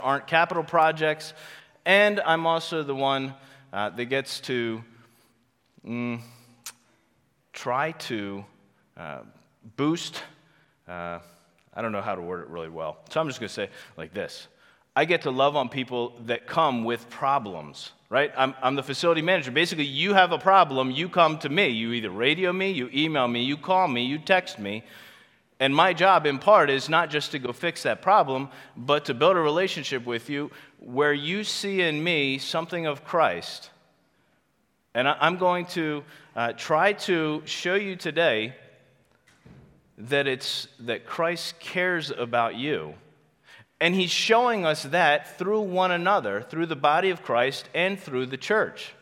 aren't capital projects, and I'm also the one that gets to try to boost, I don't know how to word it really well, so I'm just going to say like this. I get to love on people that come with problems, right? I'm the facility manager. Basically, you have a problem, you come to me. You either radio me, you email me, you call me, you text me. And my job, in part, is not just to go fix that problem, but to build a relationship with you where you see in me something of Christ. And I'm going to try to show you today that Christ cares about you. And he's showing us that through one another, through the body of Christ and through the church.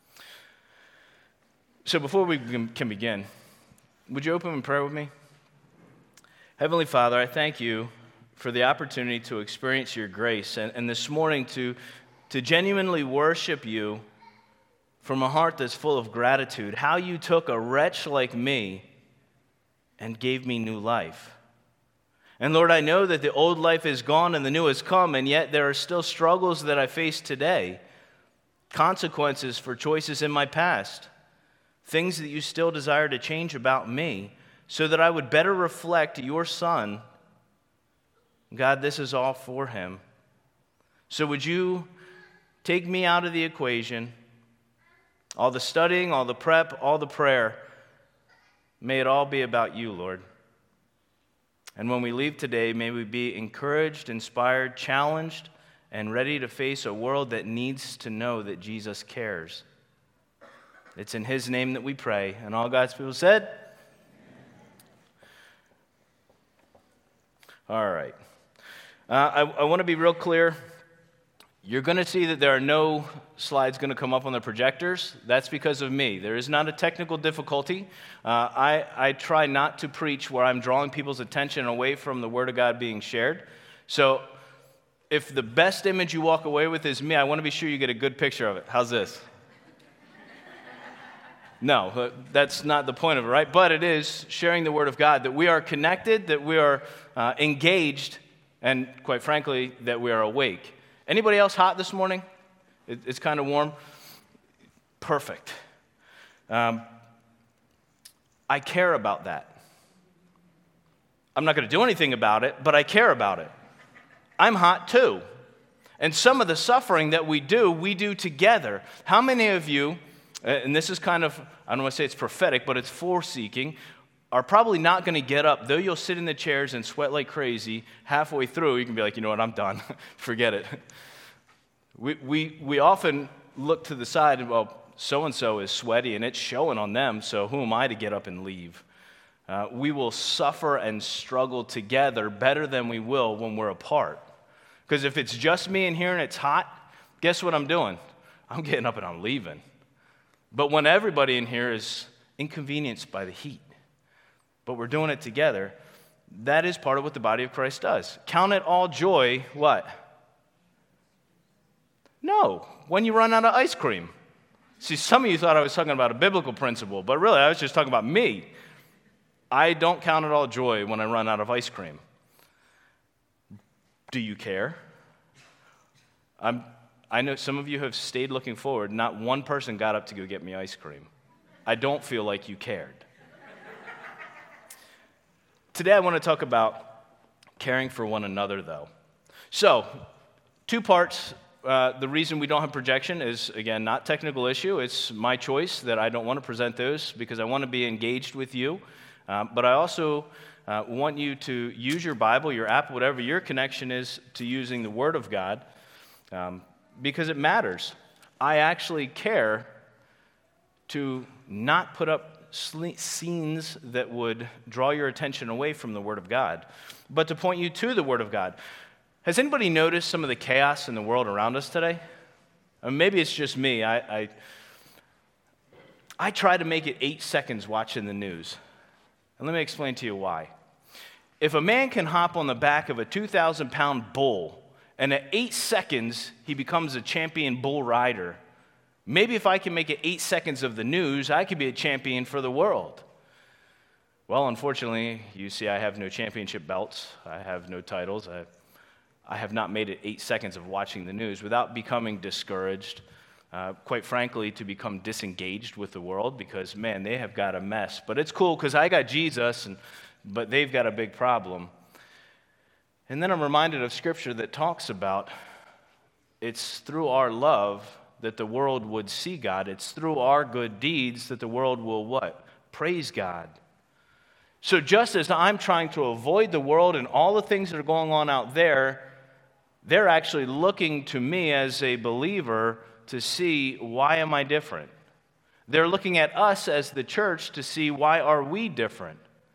So before we can begin, would you open in prayer with me? Heavenly Father, I thank you for the opportunity to experience your grace and this morning to genuinely worship you from a heart that's full of gratitude. How you took a wretch like me and gave me new life. And Lord, I know that the old life is gone and the new has come, and yet there are still struggles that I face today, consequences for choices in my past, things that you still desire to change about me, so that I would better reflect your Son. God, this is all for him. So would you take me out of the equation, all the studying, all the prep, all the prayer, may it all be about you, Lord. And when we leave today, may we be encouraged, inspired, challenged, and ready to face a world that needs to know that Jesus cares. It's in his name that we pray. And all God's people said, all right. I want to be real clear. You're going to see that there are no slides going to come up on the projectors. That's because of me. There is not a technical difficulty. I try not to preach where I'm drawing people's attention away from the Word of God being shared. So if the best image you walk away with is me, I want to be sure you get a good picture of it. How's this? No, that's not the point of it, right? But it is sharing the Word of God, that we are connected, that we are engaged, and quite frankly, that we are awake. Anybody else hot this morning? It's kind of warm? Perfect. I care about that. I'm not going to do anything about it, but I care about it. I'm hot too. And some of the suffering that we do together. How many of you, and this is kind of, I don't want to say it's prophetic, but it's foreseeking, are probably not going to get up, though you'll sit in the chairs and sweat like crazy. Halfway through, you can be like, you know what, I'm done. Forget it. We often look to the side and, well, so-and-so is sweaty and it's showing on them, so who am I to get up and leave? We will suffer and struggle together better than we will when we're apart. Because if it's just me in here and it's hot, guess what I'm doing? I'm getting up and I'm leaving. But when everybody in here is inconvenienced by the heat, but we're doing it together, that is part of what the body of Christ does. Count it all joy, what? No, when you run out of ice cream. See, some of you thought I was talking about a biblical principle, but really I was just talking about me. I don't count it all joy when I run out of ice cream. Do you care? I know some of you have stayed looking forward. Not one person got up to go get me ice cream. I don't feel like you cared. Today I want to talk about caring for one another, though. So, two parts. The reason we don't have projection is, again, not technical issue. It's my choice that I don't want to present those because I want to be engaged with you. But I also want you to use your Bible, your app, whatever your connection is to using the Word of God, because it matters. I actually care to not put up scenes that would draw your attention away from the Word of God, but to point you to the Word of God. Has anybody noticed some of the chaos in the world around us today? Or maybe it's just me. I try to make it 8 seconds watching the news. And let me explain to you why. If a man can hop on the back of a 2,000-pound bull, and at 8 seconds he becomes a champion bull rider, maybe if I can make it 8 seconds of the news, I could be a champion for the world. Well, unfortunately, you see I have no championship belts. I have no titles. I have not made it 8 seconds of watching the news without becoming discouraged, quite frankly, to become disengaged with the world because, man, they have got a mess. But it's cool because I got Jesus, but they've got a big problem. And then I'm reminded of Scripture that talks about it's through our love that the world would see God. It's through our good deeds that the world will what? Praise God. So just as I'm trying to avoid the world and all the things that are going on out there, they're actually looking to me as a believer to see, why am I different? They're looking at us as the church to see, why are we different?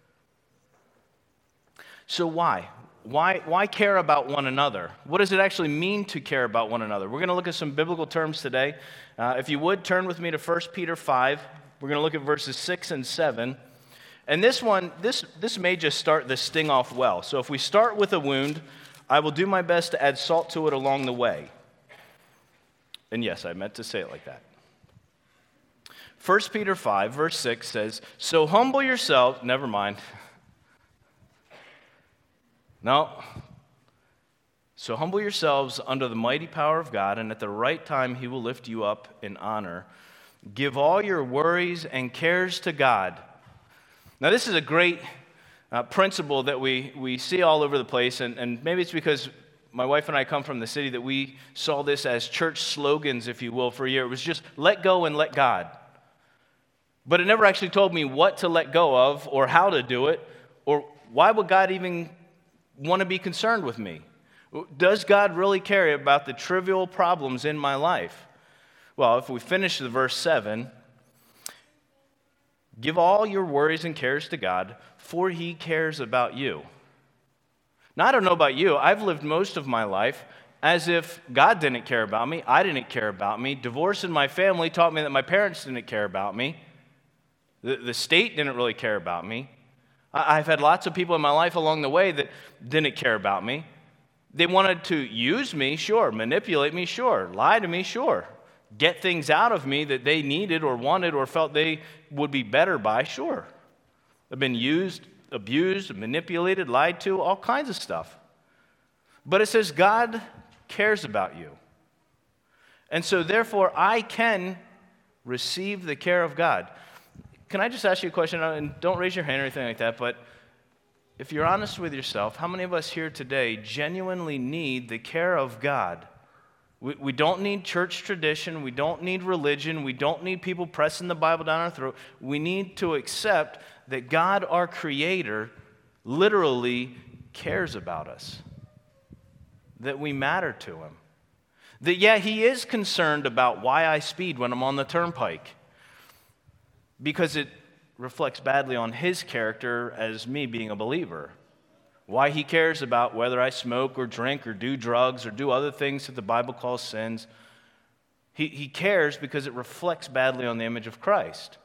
So why? Why care about one another? What does it actually mean to care about one another? We're going to look at some biblical terms today. If you would, turn with me to 1 Peter 5. We're going to look at verses 6 and 7. And this may just start the sting off well. So if we start with a wound, I will do my best to add salt to it along the way. And yes, I meant to say it like that. 1 Peter 5, verse 6 says, "So humble yourselves," never mind. No. "So humble yourselves under the mighty power of God, and at the right time he will lift you up in honor. Give all your worries and cares to God." Now this is a great principle that we see all over the place, and maybe it's because my wife and I come from the city that we saw this as church slogans, if you will, for a year. It was just let go and let God. But it never actually told me what to let go of or how to do it, or why would God even want to be concerned with me? Does God really care about the trivial problems in my life? Well, if we finish the verse 7, "Give all your worries and cares to God, for he cares about you." Now, I don't know about you. I've lived most of my life as if God didn't care about me, I didn't care about me. Divorce in my family taught me that my parents didn't care about me. The state didn't really care about me. I've had lots of people in my life along the way that didn't care about me. They wanted to use me, sure. Manipulate me, sure. Lie to me, sure. Get things out of me that they needed or wanted or felt they would be better by, sure. I've been used, abused, manipulated, lied to, all kinds of stuff. But it says God cares about you. And so therefore I can receive the care of God. Can I just ask you a question? And don't raise your hand or anything like that, but if you're honest with yourself, how many of us here today genuinely need the care of God? We don't need church tradition. We don't need religion. We don't need people pressing the Bible down our throat. We need to accept that God, our Creator, literally cares about us, that we matter to Him, that, yeah, He is concerned about why I speed when I'm on the turnpike, because it reflects badly on His character as me being a believer. Why He cares about whether I smoke or drink or do drugs or do other things that the Bible calls sins. He cares because it reflects badly on the image of Christ.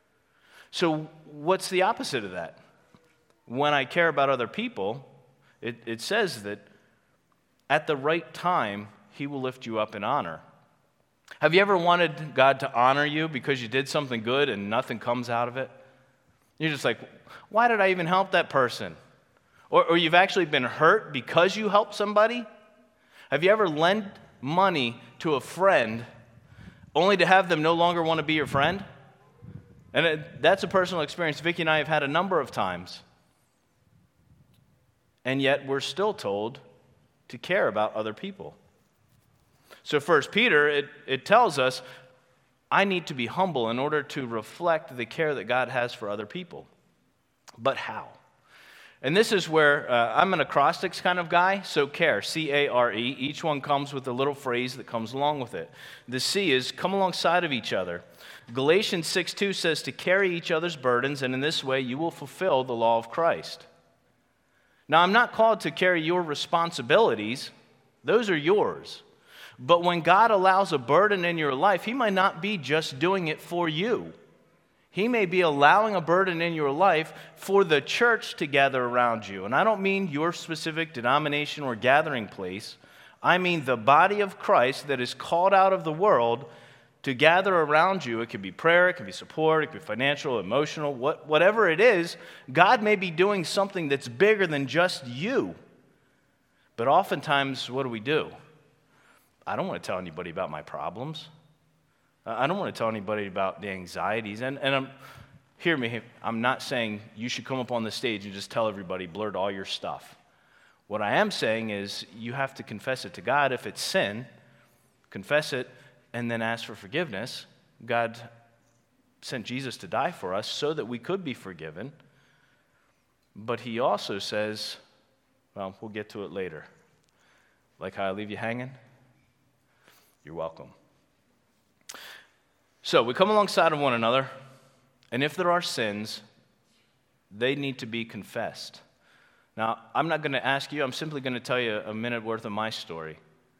So what's the opposite of that? When I care about other people, it says that at the right time, He will lift you up in honor. Have you ever wanted God to honor you because you did something good and nothing comes out of it? You're just like, why did I even help that person? Or you've actually been hurt because you helped somebody? Have you ever lent money to a friend only to have them no longer want to be your friend? And that's a personal experience Vicki and I have had a number of times. And yet we're still told to care about other people. So 1 Peter, it tells us, I need to be humble in order to reflect the care that God has for other people. But how? And this is where I'm an acrostics kind of guy, so care, C-A-R-E. Each one comes with a little phrase that comes along with it. The C is come alongside of each other. Galatians 6:2 says to carry each other's burdens, and in this way you will fulfill the law of Christ. Now, I'm not called to carry your responsibilities. Those are yours. But when God allows a burden in your life, He might not be just doing it for you. He may be allowing a burden in your life for the church to gather around you. And I don't mean your specific denomination or gathering place. I mean the body of Christ that is called out of the world to gather around you. It could be prayer, it could be support, it could be financial, emotional, whatever it is. God may be doing something that's bigger than just you. But oftentimes, what do? I don't want to tell anybody about my problems. I don't want to tell anybody about the anxieties. And hear me, I'm not saying you should come up on the stage and just tell everybody, blurt all your stuff. What I am saying is you have to confess it to God. If it's sin, confess it and then ask for forgiveness. God sent Jesus to die for us so that we could be forgiven. But he also says, well, we'll get to it later. Like how I leave you hanging? You're welcome. So we come alongside of one another, and if there are sins, they need to be confessed. Now, I'm not going to ask you, I'm simply going to tell you a minute worth of my story.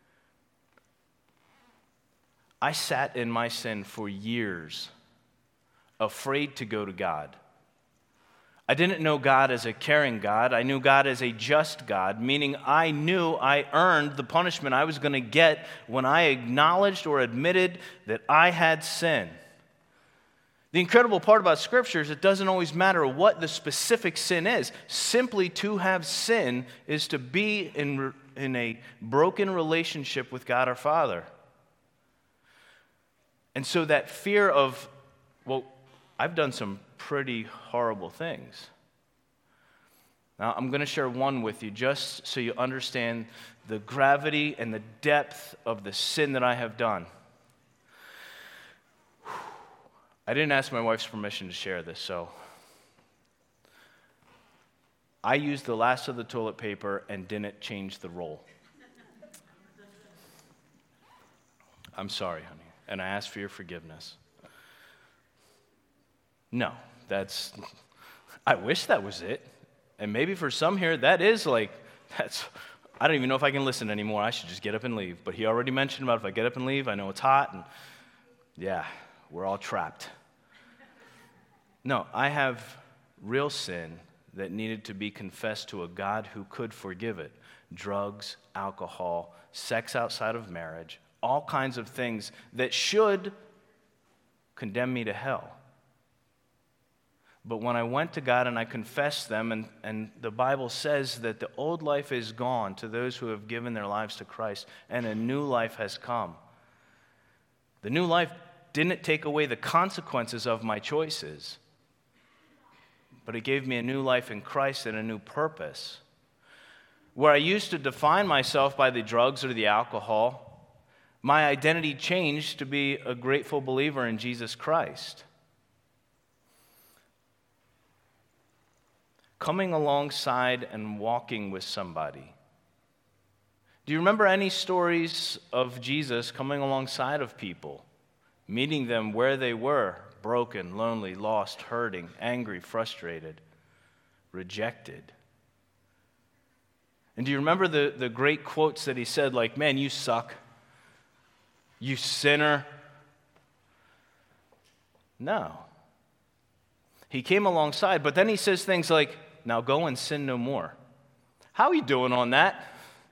I sat in my sin for years, afraid to go to God. I didn't know God as a caring God. I knew God as a just God, meaning I knew I earned the punishment I was going to get when I acknowledged or admitted that I had sin. The incredible part about Scripture is it doesn't always matter what the specific sin is. Simply to have sin is to be in a broken relationship with God our Father. And so that fear of, well, I've done some pretty horrible things. Now, I'm going to share one with you just so you understand the gravity and the depth of the sin that I have done. I didn't ask my wife's permission to share this, so I used the last of the toilet paper and didn't change the roll. I'm sorry, honey, and I ask for your forgiveness. No, I wish that was it. And maybe for some here, I don't even know if I can listen anymore. I should just get up and leave. But he already mentioned about if I get up and leave, I know it's hot, and yeah, we're all trapped. No, I have real sin that needed to be confessed to a God who could forgive it. Drugs, alcohol, sex outside of marriage, all kinds of things that should condemn me to hell. But when I went to God and I confessed them, and the Bible says that the old life is gone to those who have given their lives to Christ, and a new life has come. The new life didn't take away the consequences of my choices, but it gave me a new life in Christ and a new purpose. Where I used to define myself by the drugs or the alcohol, my identity changed to be a grateful believer in Jesus Christ. Coming alongside and walking with somebody. Do you remember any stories of Jesus coming alongside of people, meeting them where they were, broken, lonely, lost, hurting, angry, frustrated, rejected? And do you remember the great quotes that he said, like, man, you suck, you sinner? No. He came alongside, but then he says things like, now go and sin no more. How are you doing on that?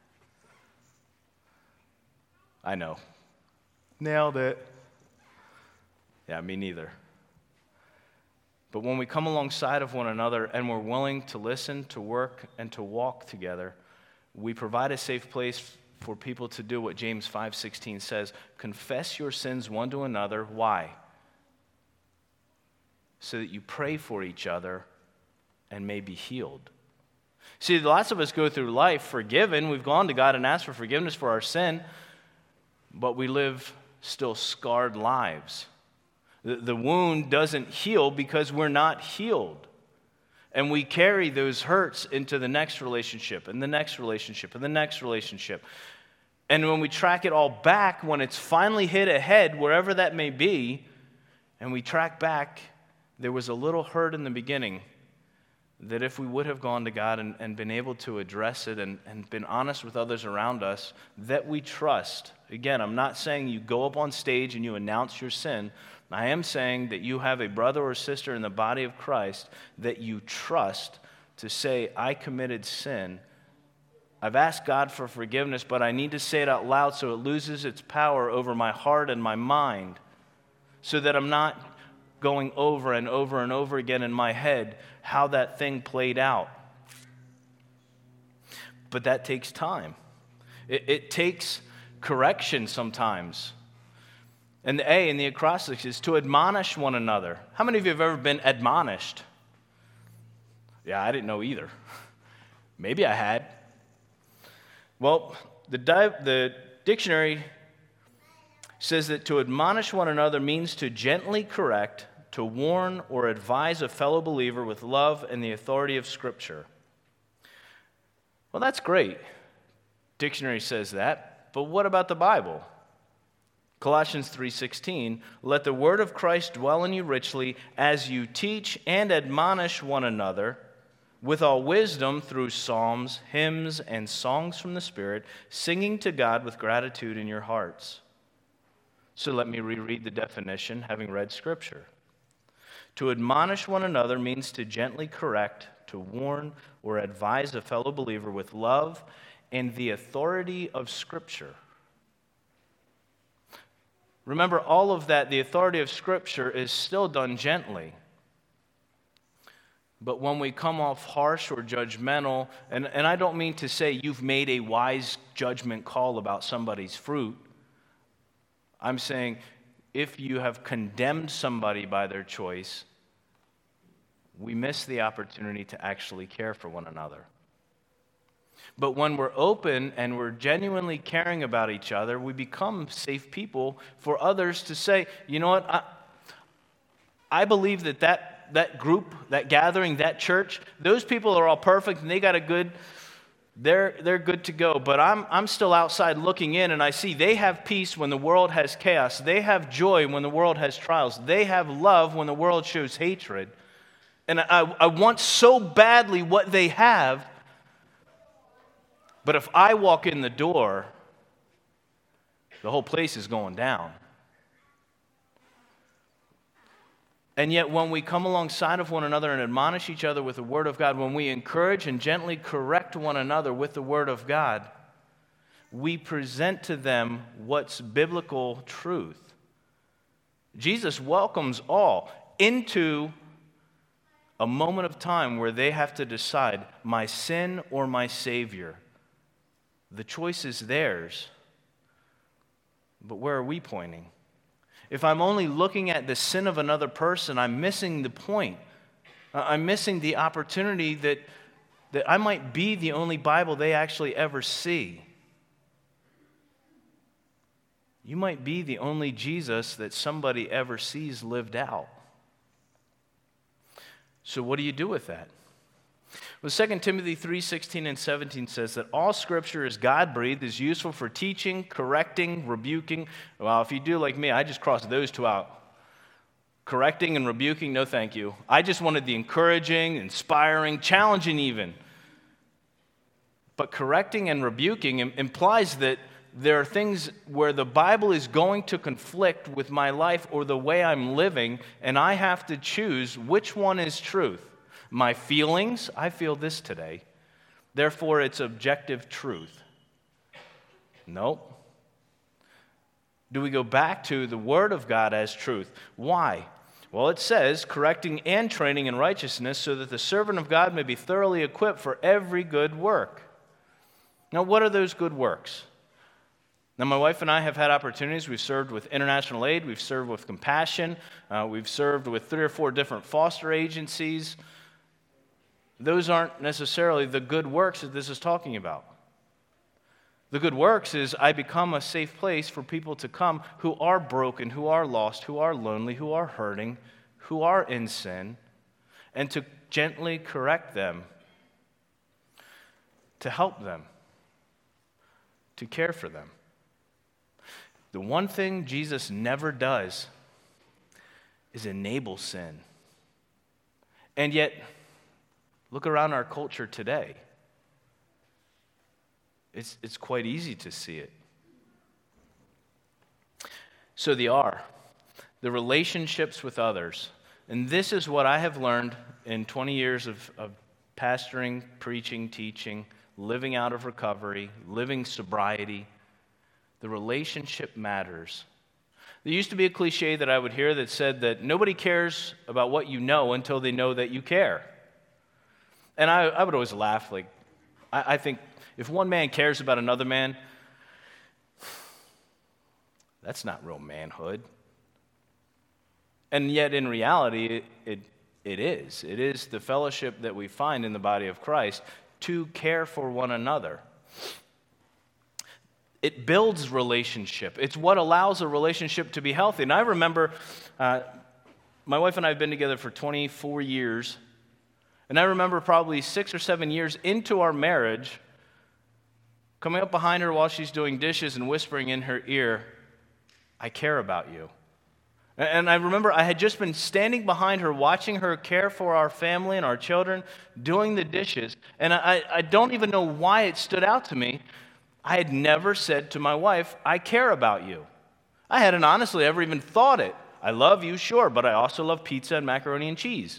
I know. Nailed it. Yeah, me neither. But when we come alongside of one another and we're willing to listen, to work, and to walk together, we provide a safe place for people to do what James 5:16 says, confess your sins one to another. Why? So that you pray for each other and may be healed. See, lots of us go through life forgiven. We've gone to God and asked for forgiveness for our sin, but we live still scarred lives. The wound doesn't heal because we're not healed. And we carry those hurts into the next relationship, and the next relationship, and the next relationship. And when we track it all back, when it's finally hit a head, wherever that may be, and we track back, there was a little hurt in the beginning that if we would have gone to God and been able to address it and been honest with others around us, that we trust. Again, I'm not saying you go up on stage and you announce your sin. I am saying that you have a brother or sister in the body of Christ that you trust to say, I committed sin. I've asked God for forgiveness, but I need to say it out loud so it loses its power over my heart and my mind, so that I'm not going over and over and over again in my head how that thing played out. but that takes time. It takes correction sometimes. And the A in the acrostics is to admonish one another. How many of you have ever been admonished? Yeah, I didn't know either. Maybe I had. Well, the dictionary says that to admonish one another means to gently correct, to warn or advise a fellow believer with love and the authority of Scripture. Well, that's great. Dictionary says that. But what about the Bible? Colossians 3:16, let the word of Christ dwell in you richly as you teach and admonish one another with all wisdom through psalms, hymns, and songs from the Spirit, singing to God with gratitude in your hearts. So let me reread the definition, having read Scripture. To admonish one another means to gently correct, to warn, or advise a fellow believer with love and the authority of Scripture. Remember, all of that, the authority of Scripture, is still done gently. But when we come off harsh or judgmental, and I don't mean to say you've made a wise judgment call about somebody's fruit. I'm saying if you have condemned somebody by their choice, we miss the opportunity to actually care for one another. But when we're open and we're genuinely caring about each other, we become safe people for others to say, you know what, I believe that group, that gathering, that church, those people are all perfect and they got a good, they're good to go. But I'm still outside looking in and I see they have peace when the world has chaos. They have joy when the world has trials. They have love when the world shows hatred. And I want so badly what they have. But if I walk in the door, the whole place is going down. And yet when we come alongside of one another and admonish each other with the Word of God, when we encourage and gently correct one another with the Word of God, we present to them what's biblical truth. Jesus welcomes all into a moment of time where they have to decide, my sin or my Savior. The choice is theirs. But where are we pointing? If I'm only looking at the sin of another person, I'm missing the point. I'm missing the opportunity that I might be the only Bible they actually ever see. You might be the only Jesus that somebody ever sees lived out. So what do you do with that? Well, 2 Timothy 3:16 and 17 says that all Scripture is God-breathed, is useful for teaching, correcting, rebuking. Well, if you do like me, I just crossed those two out. Correcting and rebuking, no thank you. I just wanted the encouraging, inspiring, challenging even. But correcting and rebuking implies that there are things where the Bible is going to conflict with my life or the way I'm living, and I have to choose which one is truth. My feelings, I feel this today. Therefore, it's objective truth. Nope. Do we go back to the Word of God as truth? Why? Well, it says, correcting and training in righteousness so that the servant of God may be thoroughly equipped for every good work. Now, what are those good works? Now, my wife and I have had opportunities. We've served with International Aid. We've served with Compassion. We've served with 3 or 4 different foster agencies. Those aren't necessarily the good works that this is talking about. The good works is I become a safe place for people to come who are broken, who are lost, who are lonely, who are hurting, who are in sin, and to gently correct them, to help them, to care for them. The one thing Jesus never does is enable sin. And yet, look around our culture today. It's quite easy to see it. So the R, the relationships with others. And this is what I have learned in 20 years of pastoring, preaching, teaching, living out of recovery, living sobriety. The relationship matters. There used to be a cliche that I would hear that said that nobody cares about what you know until they know that you care. And I would always laugh, like, I think If one man cares about another man, that's not real manhood. And yet, in reality, it is. It is the fellowship that we find in the body of Christ to care for one another. It builds relationship. It's what allows a relationship to be healthy. And I remember my wife and I have been together for 24 years. And I remember probably 6 or 7 years into our marriage, coming up behind her while she's doing dishes and whispering in her ear, "I care about you." And I remember I had just been standing behind her, watching her care for our family and our children, doing the dishes. And I don't even know why it stood out to me. I had never said to my wife, "I care about you." I hadn't honestly ever even thought it. I love you, sure, but I also love pizza and macaroni and cheese.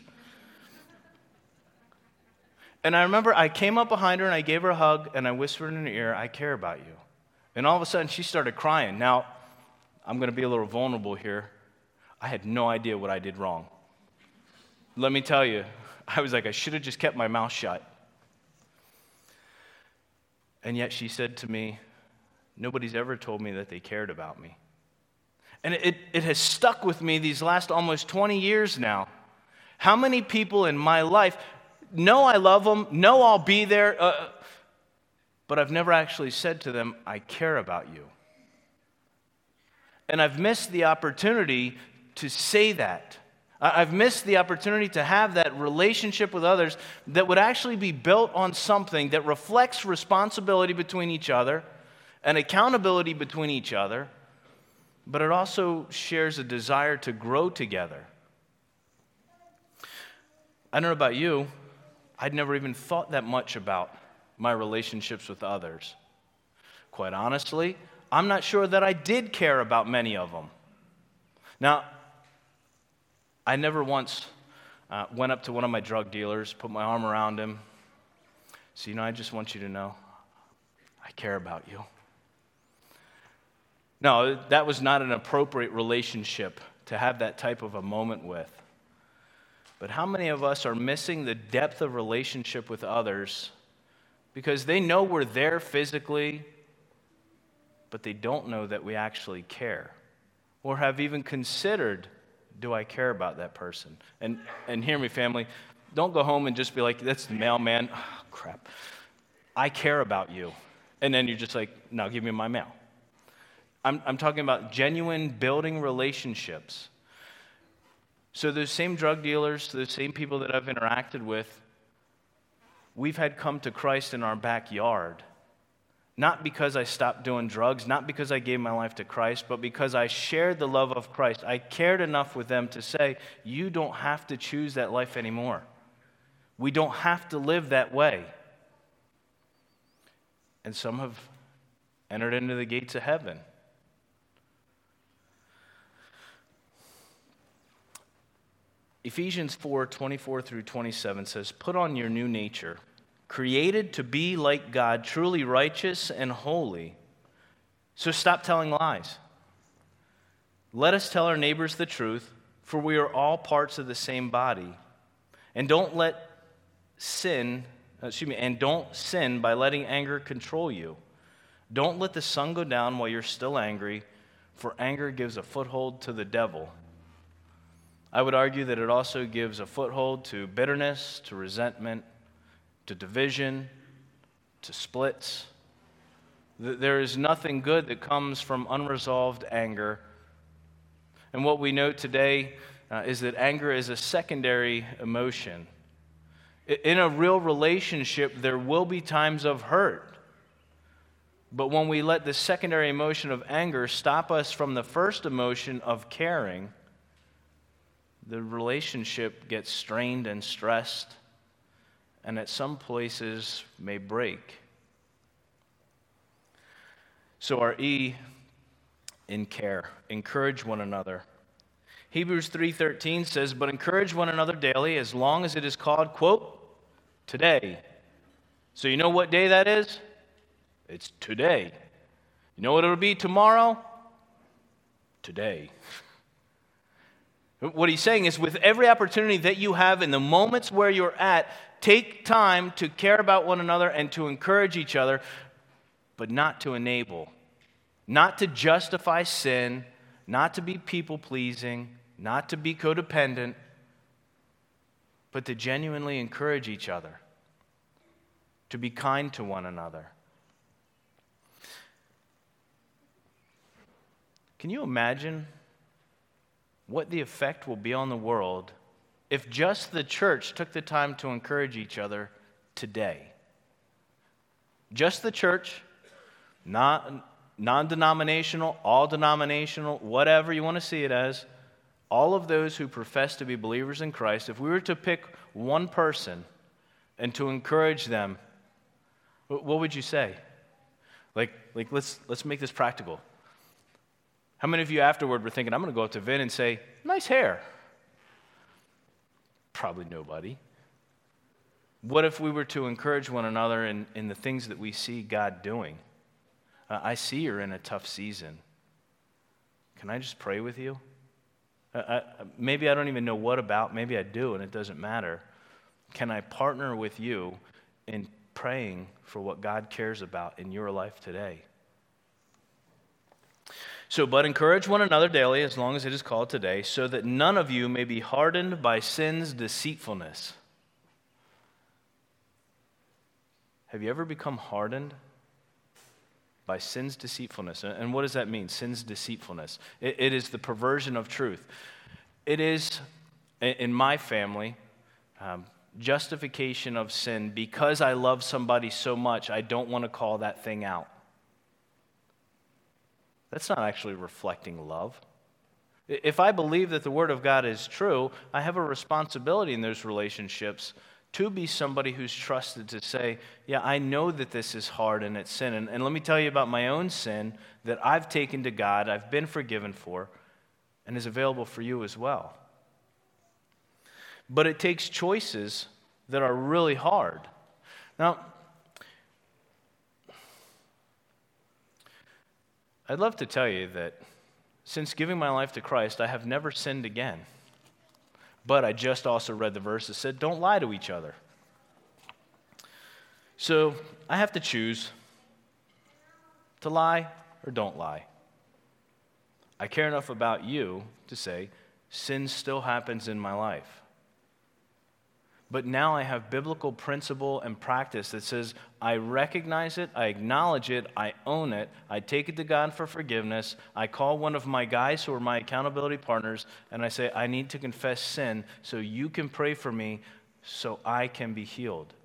And I remember I came up behind her and I gave her a hug and I whispered in her ear, "I care about you." And all of a sudden she started crying. Now, I'm going to be a little vulnerable here. I had no idea what I did wrong. Let me tell you, I was like, I should have just kept my mouth shut. And yet she said to me, "Nobody's ever told me that they cared about me." And it has stuck with me these last almost 20 years now. How many people in my life know I love them, know I'll be there, but I've never actually said to them, "I care about you." And I've missed the opportunity to say that. I've missed the opportunity to have that relationship with others that would actually be built on something that reflects responsibility between each other and accountability between each other, but it also shares a desire to grow together. I don't know about you, I'd never even thought that much about my relationships with others. Quite honestly, I'm not sure that I did care about many of them. Now, I never once went up to one of my drug dealers, put my arm around him. So, I just want you to know, I care about you. No, that was not an appropriate relationship to have that type of a moment with. But how many of us are missing the depth of relationship with others because they know we're there physically, but they don't know that we actually care or have even considered, do I care about that person? And hear me, family, don't go home and just be like, "That's the mailman. Oh, crap. I care about you." And then you're just like, "Now give me my mail." I'm talking about genuine building relationships. So those same drug dealers, those same people that I've interacted with, we've had come to Christ in our backyard. Not because I stopped doing drugs, not because I gave my life to Christ, but because I shared the love of Christ. I cared enough with them to say, you don't have to choose that life anymore. We don't have to live that way. And some have entered into the gates of heaven. Ephesians 4:24 through 27 says, "Put on your new nature, created to be like God, truly righteous and holy. So stop telling lies. Let us tell our neighbors the truth, for we are all parts of the same body. And don't sin by letting anger control you. Don't let the sun go down while you're still angry, for anger gives a foothold to the devil." I would argue that it also gives a foothold to bitterness, to resentment, to division, to splits. There is nothing good that comes from unresolved anger. And what we know today is that anger is a secondary emotion. In a real relationship, there will be times of hurt. But when we let the secondary emotion of anger stop us from the first emotion of caring, the relationship gets strained and stressed, and at some places may break. So our E in care, encourage one another. Hebrews 3:13 says, "But encourage one another daily as long as it is called," quote, "today." So you know what day that is? It's today. You know what it'll be tomorrow? Today. What he's saying is, with every opportunity that you have in the moments where you're at, take time to care about one another and to encourage each other, but not to enable, not to justify sin, not to be people-pleasing, not to be codependent, but to genuinely encourage each other, to be kind to one another. Can you imagine what the effect will be on the world if just the church took the time to encourage each other today? Just the church, not non-denominational, all denominational, whatever you want to see it as, all of those who profess to be believers in Christ, if we were to pick one person and to encourage them, what would you say? Like let's make this practical. How many of you afterward were thinking, I'm going to go up to Vin and say, nice hair? Probably nobody. What if we were to encourage one another in the things that we see God doing? I see you're in a tough season. Can I just pray with you? Maybe I don't even know what about. Maybe I do, and it doesn't matter. Can I partner with you in praying for what God cares about in your life today? So, but encourage one another daily, as long as it is called today, so that none of you may be hardened by sin's deceitfulness. Have you ever become hardened by sin's deceitfulness? And what does that mean, sin's deceitfulness? It is the perversion of truth. It is, in my family, justification of sin. Because I love somebody so much, I don't want to call that thing out. That's not actually reflecting love. If I believe that the Word of God is true, I have a responsibility in those relationships to be somebody who's trusted to say, yeah, I know that this is hard and it's sin. And let me tell you about my own sin that I've taken to God, I've been forgiven for, and is available for you as well. But it takes choices that are really hard. Now, I'd love to tell you that since giving my life to Christ, I have never sinned again. But I just also read the verse that said, don't lie to each other. So I have to choose to lie or don't lie. I care enough about you to say, sin still happens in my life. But now I have biblical principle and practice that says, I recognize it, I acknowledge it, I own it, I take it to God for forgiveness, I call one of my guys who are my accountability partners, and I say, I need to confess sin so you can pray for me so I can be healed.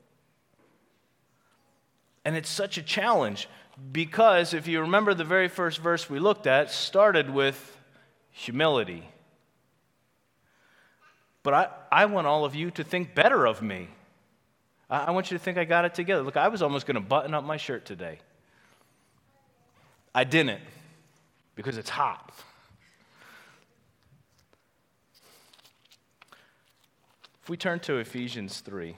And it's such a challenge because if you remember the very first verse we looked at started with humility. But I want all of you to think better of me. I want you to think I got it together. Look, I was almost going to button up my shirt today. I didn't because it's hot. If we turn to Ephesians 3,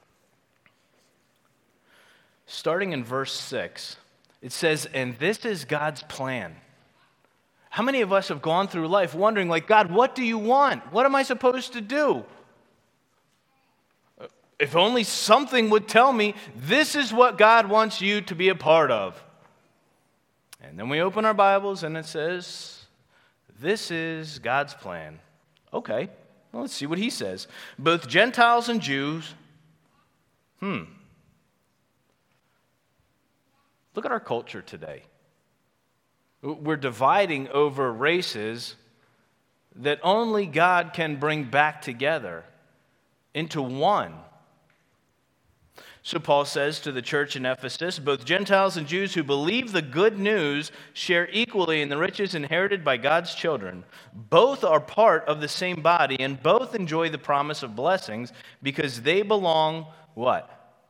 starting in verse 6, it says, and this is God's plan. How many of us have gone through life wondering, like, God, what do you want? What am I supposed to do? If only something would tell me this is what God wants you to be a part of. And then we open our Bibles and it says, this is God's plan. Okay, well, let's see what he says. Both Gentiles and Jews. Look at our culture today. We're dividing over races that only God can bring back together into one. So Paul says to the church in Ephesus, both Gentiles and Jews who believe the good news share equally in the riches inherited by God's children. Both are part of the same body and both enjoy the promise of blessings because they belong, what?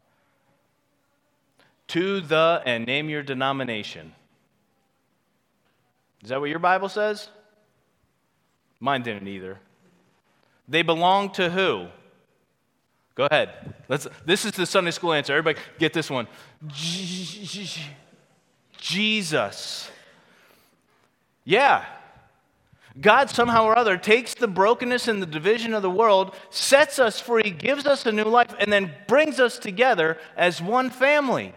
To the, and name your denomination. Is that what your Bible says? Mine didn't either. They belong to who? Go ahead. This is the Sunday school answer. Everybody get this one. Jesus. Yeah. God somehow or other takes the brokenness and the division of the world, sets us free, gives us a new life, and then brings us together as one family.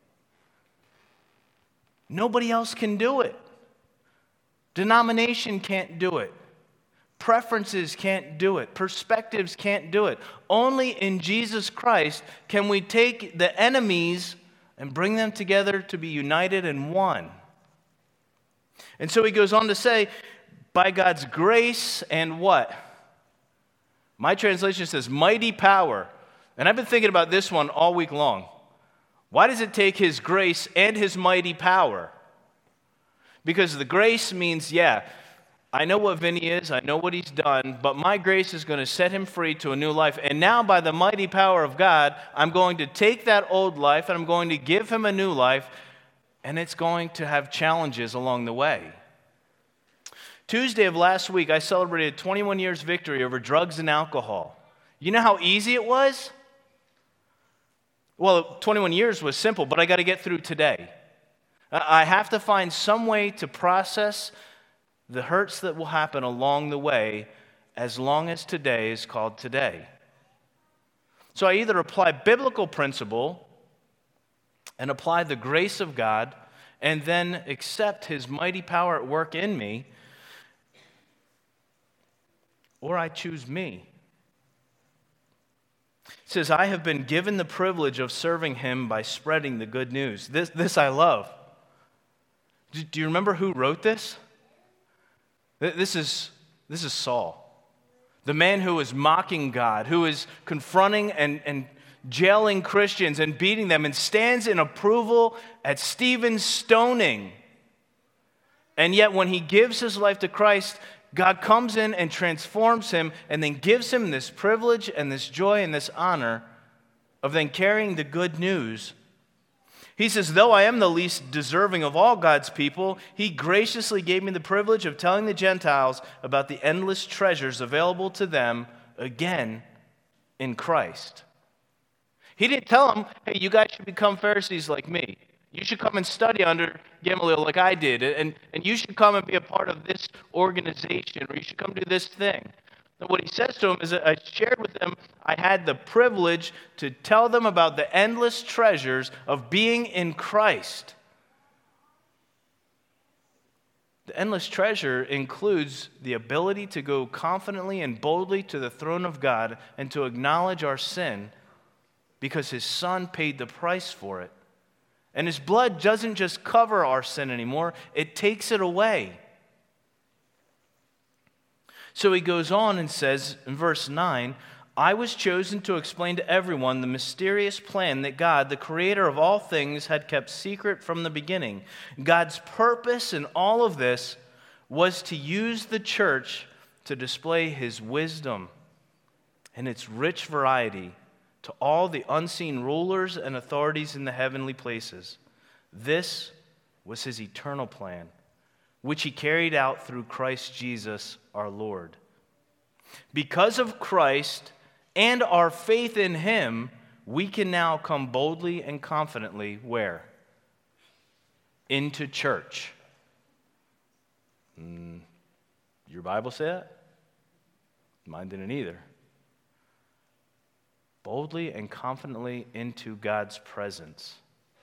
Nobody else can do it. Denomination can't do it. Preferences can't do it. Perspectives can't do it. Only in Jesus Christ can we take the enemies and bring them together to be united in one. And so he goes on to say, by God's grace and what? My translation says mighty power. And I've been thinking about this one all week long. Why does it take his grace and his mighty power? Because the grace means, I know what Vinny is, I know what he's done, but my grace is going to set him free to a new life. And now by the mighty power of God, I'm going to take that old life and I'm going to give him a new life, and it's going to have challenges along the way. Tuesday of last week, I celebrated 21 years victory over drugs and alcohol. You know how easy it was? Well, 21 years was simple, but I got to get through today. I have to find some way to process the hurts that will happen along the way as long as today is called today. So I either apply biblical principle and apply the grace of God and then accept his mighty power at work in me, or I choose me. It says, I have been given the privilege of serving him by spreading the good news. This I love. Do you remember who wrote this? This is Saul, the man who is mocking God, who is confronting and jailing Christians and beating them, and stands in approval at Stephen's stoning. And yet when he gives his life to Christ, God comes in and transforms him and then gives him this privilege and this joy and this honor of then carrying the good news. He says, though I am the least deserving of all God's people, he graciously gave me the privilege of telling the Gentiles about the endless treasures available to them, again, in Christ. He didn't tell them, hey, you guys should become Pharisees like me. You should come and study under Gamaliel like I did, and you should come and be a part of this organization, or you should come do this thing. And what he says to them is that I shared with them, I had the privilege to tell them about the endless treasures of being in Christ. The endless treasure includes the ability to go confidently and boldly to the throne of God and to acknowledge our sin because his Son paid the price for it. And his blood doesn't just cover our sin anymore, it takes it away. So he goes on and says in verse 9, I was chosen to explain to everyone the mysterious plan that God, the creator of all things, had kept secret from the beginning. God's purpose in all of this was to use the church to display his wisdom and its rich variety to all the unseen rulers and authorities in the heavenly places. This was his eternal plan, which he carried out through Christ Jesus our Lord. Because of Christ and our faith in him, we can now come boldly and confidently where? Into church. Your Bible say that? Mine didn't either. Boldly and confidently into God's presence.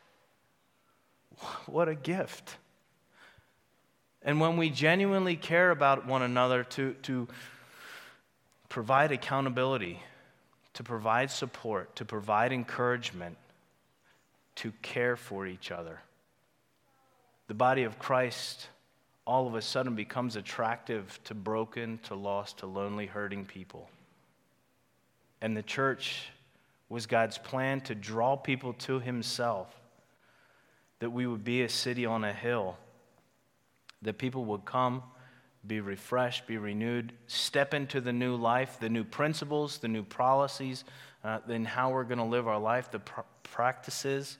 What a gift. And when we genuinely care about one another, to provide accountability, to provide support, to provide encouragement, to care for each other, the body of Christ all of a sudden becomes attractive to broken, to lost, to lonely, hurting people. And the church was God's plan to draw people to himself, that we would be a city on a hill, that people would come, be refreshed, be renewed, step into the new life, the new principles, the new policies, then how we're going to live our life, the practices.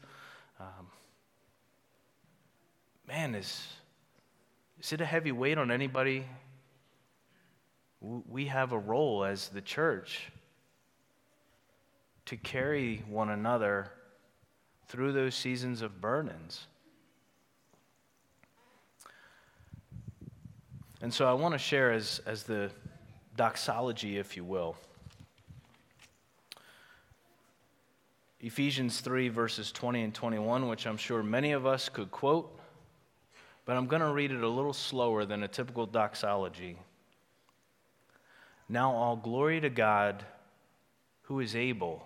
Man, is it a heavy weight on anybody? We have a role as the church to carry one another through those seasons of burdens. And so I want to share as the doxology, if you will. Ephesians 3, verses 20 and 21, which I'm sure many of us could quote, but I'm going to read it a little slower than a typical doxology. Now all glory to God, who is able.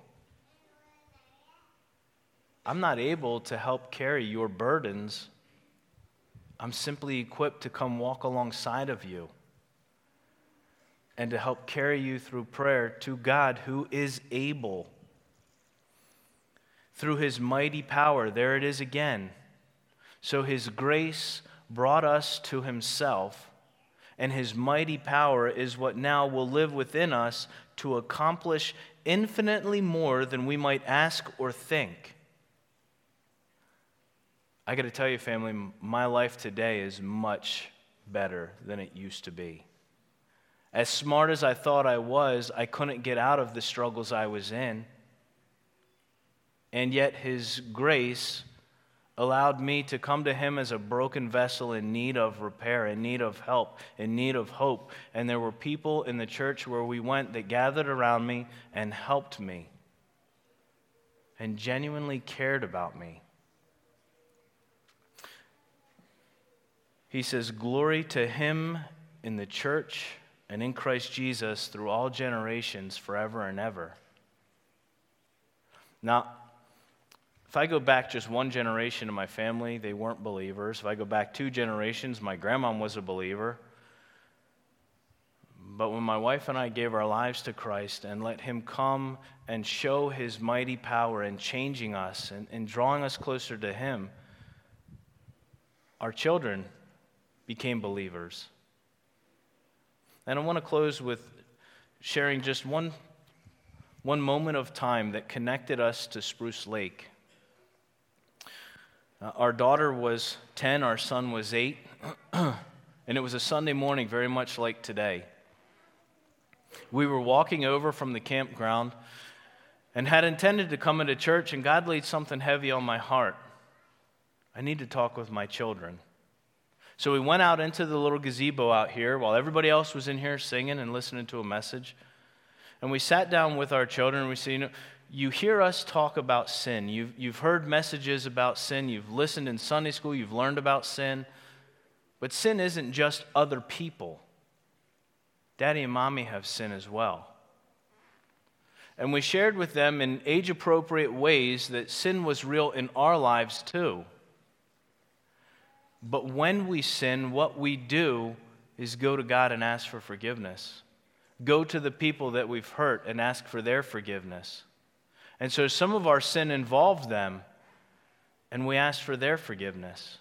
I'm not able to help carry your burdens. I'm simply equipped to come walk alongside of you and to help carry you through prayer to God, who is able. Through his mighty power, there it is again. So his grace brought us to himself, and his mighty power is what now will live within us to accomplish infinitely more than we might ask or think. I got to tell you, family, my life today is much better than it used to be. As smart as I thought I was, I couldn't get out of the struggles I was in. And yet his grace allowed me to come to him as a broken vessel in need of repair, in need of help, in need of hope. And there were people in the church where we went that gathered around me and helped me and genuinely cared about me. He says, glory to him in the church and in Christ Jesus through all generations, forever and ever. Now, if I go back just one generation in my family, they weren't believers. If I go back 2 generations, my grandma was a believer. But when my wife and I gave our lives to Christ and let him come and show his mighty power in changing us and drawing us closer to him, our children became believers. And I want to close with sharing just one moment of time that connected us to Spruce Lake. Our daughter was 10, our son was 8, and it was a Sunday morning very much like today. We were walking over from the campground and had intended to come into church, and God laid something heavy on my heart. I need to talk with my children. So we went out into the little gazebo out here while everybody else was in here singing and listening to a message. And we sat down with our children and we said, you hear us talk about sin. You've heard messages about sin. You've listened in Sunday school. You've learned about sin. But sin isn't just other people. Daddy and Mommy have sin as well. And we shared with them in age-appropriate ways that sin was real in our lives too. But when we sin, what we do is go to God and ask for forgiveness. Go to the people that we've hurt and ask for their forgiveness. And so some of our sin involved them, and we asked for their forgiveness.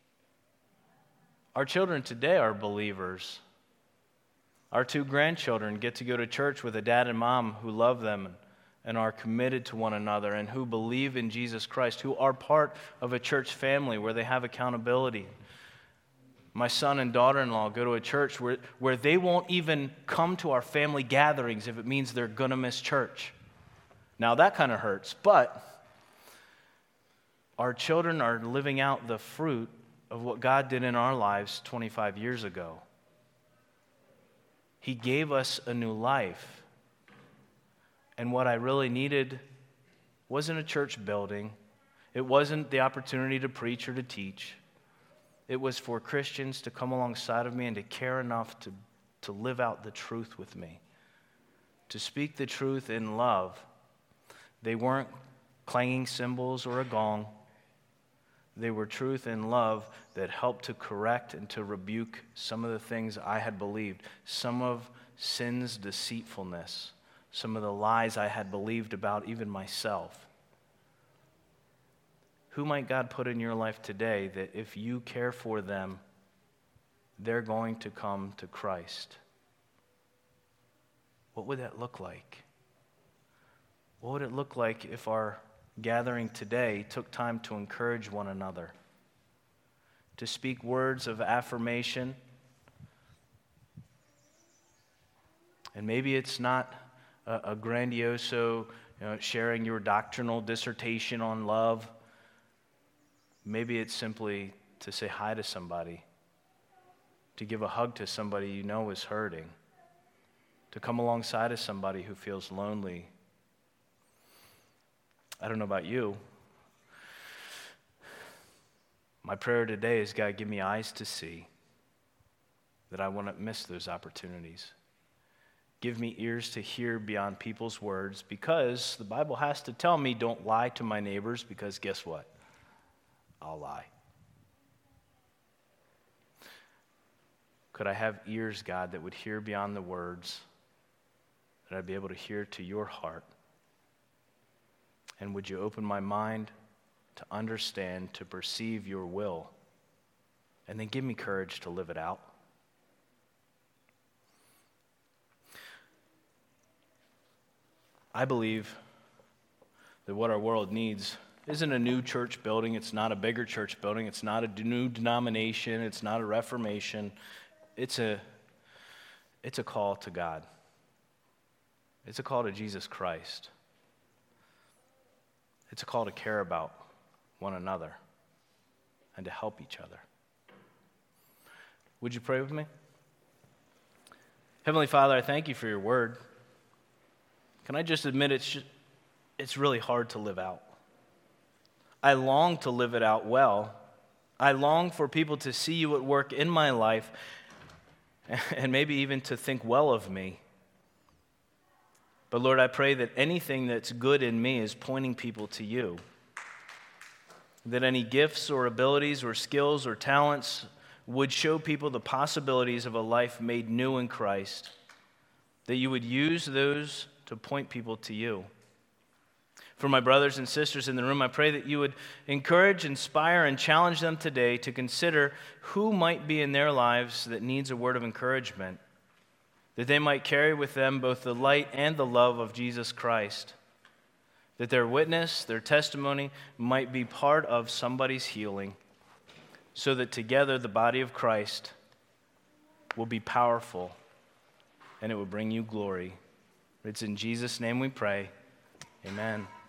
Our children today are believers. Our 2 grandchildren get to go to church with a dad and mom who love them and are committed to one another and who believe in Jesus Christ, who are part of a church family where they have accountability. My son and daughter-in-law go to a church where they won't even come to our family gatherings if it means they're going to miss church. Now, that kind of hurts, but our children are living out the fruit of what God did in our lives 25 years ago. He gave us a new life. And what I really needed wasn't a church building. It wasn't the opportunity to preach or to teach. It was for Christians to come alongside of me and to care enough to live out the truth with me, to speak the truth in love. They weren't clanging cymbals or a gong. They were truth and love that helped to correct and to rebuke some of the things I had believed, some of sin's deceitfulness, some of the lies I had believed about even myself. Who might God put in your life today that if you care for them, they're going to come to Christ? What would that look like? What would it look like if our gathering today took time to encourage one another, to speak words of affirmation? And maybe it's not a grandiose, sharing your doctrinal dissertation on love. Maybe it's simply to say hi to somebody, to give a hug to somebody you know is hurting, to come alongside of somebody who feels lonely. I don't know about you. My prayer today is, God, give me eyes to see that I won't miss those opportunities. Give me ears to hear beyond people's words, because the Bible has to tell me don't lie to my neighbors, because guess what? I'll lie. Could I have ears, God, that would hear beyond the words, that I'd be able to hear to your heart? And would you open my mind to understand, to perceive your will, and then give me courage to live it out? I believe that what our world needs isn't a new church building. It's not a bigger church building. It's not a new denomination. It's not a reformation. It's a call to God. It's a call to Jesus Christ. It's a call to care about one another and to help each other. Would you pray with me? Heavenly Father, I thank you for your word. Can I just admit it's really hard to live out. I long to live it out well. I long for people to see you at work in my life and maybe even to think well of me. But Lord, I pray that anything that's good in me is pointing people to you. That any gifts or abilities or skills or talents would show people the possibilities of a life made new in Christ. That you would use those to point people to you. For my brothers and sisters in the room, I pray that you would encourage, inspire, and challenge them today to consider who might be in their lives that needs a word of encouragement, that they might carry with them both the light and the love of Jesus Christ, that their witness, their testimony might be part of somebody's healing, so that together the body of Christ will be powerful and it will bring you glory. It's in Jesus' name we pray. Amen.